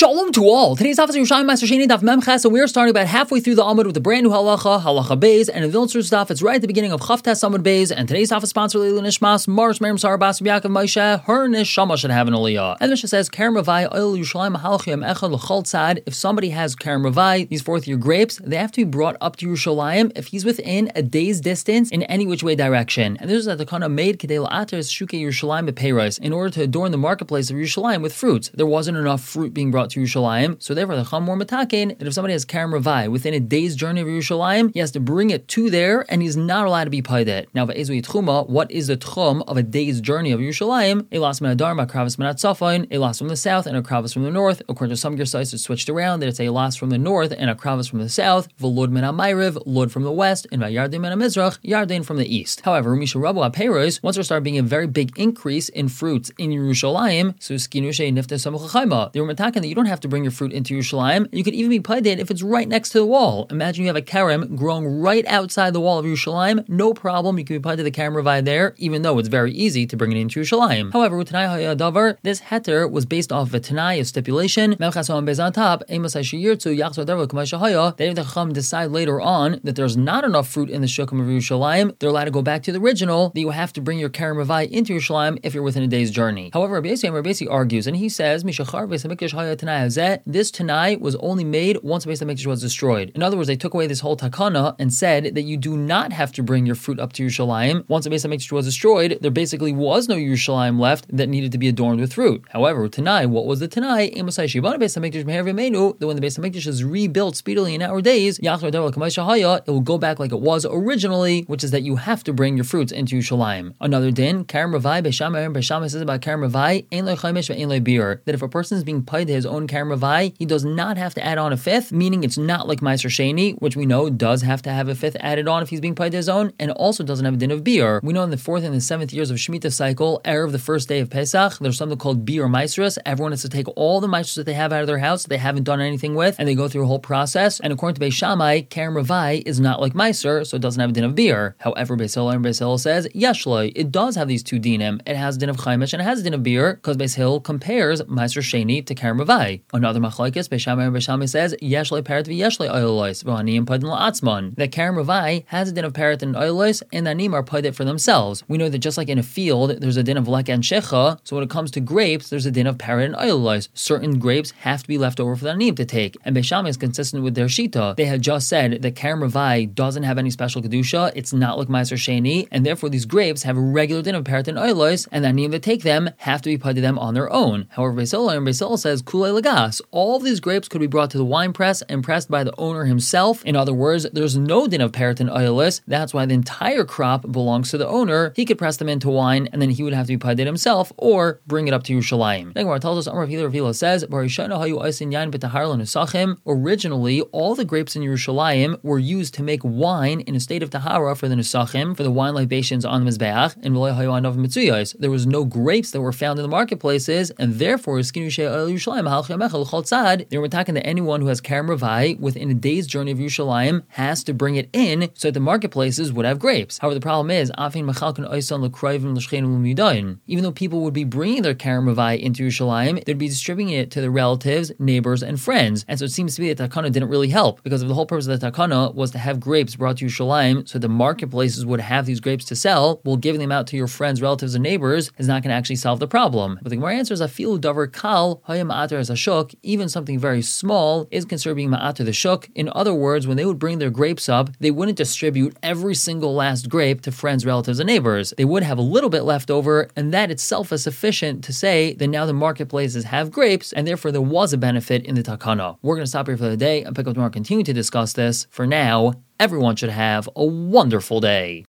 Shalom to all. Today's Daf is Yerushalayim Master Sheni Daf Memches, and we are starting about halfway through the Amud with a brand new halacha Beis, and in the Vilna Daf, it's right at the beginning of Chavtes Amud Beis, and today's Daf is sponsored by Leilu Nishmas, Mars Miriam Sarah Bas Yaakov Moshe, her neshama should have an aliyah. And the Mishnah says, Kerem Ravai Oil Yerushalayim Halachim Echad L'Chol Tzad. If somebody has Kerem Ravai, these fourth-year grapes, they have to be brought up to Yerushalayim if he's within a day's distance in any which way direction. And this is that the Kana made Kedei La'ater Shuke Yerushalayim B'Peiros in order to adorn the marketplace of Yerushalayim with fruits. There wasn't enough fruit being brought to Yerushalayim, so therefore the Chamor Matakin that if somebody has Kerem Ravai within a day's journey of Yerushalayim, he has to bring it to there, and he's not allowed to be paid it. Now, what is the tchum of a day's journey of Yerushalayim? Elas min Adar, Akravas min Atzafon, Elas from the south and Akravas from the north. According to some Gersites, it's switched around that it's Elas from the north and Akravas from the south. V'lud min Amayriv, Lud from the west, and Vayarden min Amizrach, Yarden from the east. However, Misha Rabu Apeiros, once there started being a very big increase in fruits in Yerushalayim, so Skinushe Nifta Samuchachayma, they were matakin that you don't have to bring your fruit into Yerushalayim. You could even be paid if it's right next to the wall. Imagine you have a kerem growing right outside the wall of Yerushalayim. No problem, you can be paid the kerem ravai there, even though it's very easy to bring it into Yerushalayim. However, with Tanai Hayadavar, this heter was based off of a Tanai, a stipulation. They the Chacham decide later on that there's not enough fruit in the Shukam of Yerushalayim. They're allowed to go back to the original, that you have to bring your kerem ravai into Yerushalayim if you're within a day's journey. However, Rabbi Yossi argues, and he says, this Tanai was only made once the Beis HaMikdash was destroyed. In other words, they took away this whole takana and said that you do not have to bring your fruit up to Yerushalayim. Once the Beis HaMikdash was destroyed, there basically was no Yerushalayim left that needed to be adorned with fruit. However, Tanai, what was the Tanai? That when the Beis HaMikdash is rebuilt speedily in our days, it will go back like it was originally, which is that you have to bring your fruits into Yerushalayim. Another din, Kerem Ravai, Beisham says about Kerem Ravai, that if a person is being paid to his own Kerem Ravai, he does not have to add on a fifth, meaning it's not like Meiser Sheni, which we know does have to have a fifth added on if he's being paid to his own, and also doesn't have a din of beer. We know in the 4th and the 7th years of Shemitah cycle, erev the first day of Pesach, there's something called beer Meisers. Everyone has to take all the Meisers that they have out of their house that they haven't done anything with, and they go through a whole process. And according to Beis Shammai, Kerem Ravai is not like Meiser, so it doesn't have a din of beer. However, Beis Hillel says, Yeshloi, it does have these two dinim. It has a din of Chaimish and it has a din of beer, because Beis Hillel compares Meiser Sheni to Kerem Ravai. Another machlokes, Beis Shammai says, Yeshloi Parat v'Yeshloi Oilois, v'Aniyim Padin La'atzmon. That Kerem Ravai has a din of Parat and Oilois, and the Aniyim are paid it for themselves. We know that just like in a field, there's a din of Lek and Shecha, so when it comes to grapes, there's a din of Parat and Oilois. Certain grapes have to be left over for the Aniyim to take. And Beis Shammai is consistent with their Shita. They had just said that Kerem Ravai doesn't have any special Kedusha, it's not like Meiser Sheni, and therefore these grapes have a regular din of Parat and Oilois, and the Aniyim that take them have to be paid to them on their own. However, Beis Hillel says, Kulei Lagas, all of these grapes could be brought to the wine press and pressed by the owner himself. In other words, there's no din of Parat and Oilois. That's why the entire crop belongs to the owner. He could press them into wine, and then he would have to be paid himself, or bring it up to Yerushalayim. The Gemara tells us, Amar Rav Hila says, originally, all the grapes in Yerushalayim were used to make wine in a state of tahara for the Nusachim, for the wine libations on the Mizbeach, and there was no grapes that were found in the marketplaces, and therefore, they were attacking that anyone who has Kerem Ravai within a day's journey of Yerushalayim has to bring it in so that the marketplaces would have grapes. However, the problem is, even though people would be bringing their Kerem Ravai into Yerushalayim, they'd be distributing it to their relatives, neighbors, and friends. And so it seems to be that Takana didn't really help, because of the whole purpose of the Takana was to have grapes brought to Yerushalayim so the marketplaces would have these grapes to sell. Well, giving them out to your friends, relatives, and neighbors is not going to actually solve the problem. But the Gemara answers, Afilu davar kal hayam ma'ater as a shuk, even something very small is considered being ma'ater the shuk. In other words, when they would bring their grapes up, they wouldn't distribute every single last grape to friends, relatives, and neighbors. They would have a little bit left over, and that itself is sufficient to say that now the marketplaces have grapes, and therefore there was a benefit in the takana. We're going to stop here for the day and pick up tomorrow and continue to discuss this. For now, everyone should have a wonderful day.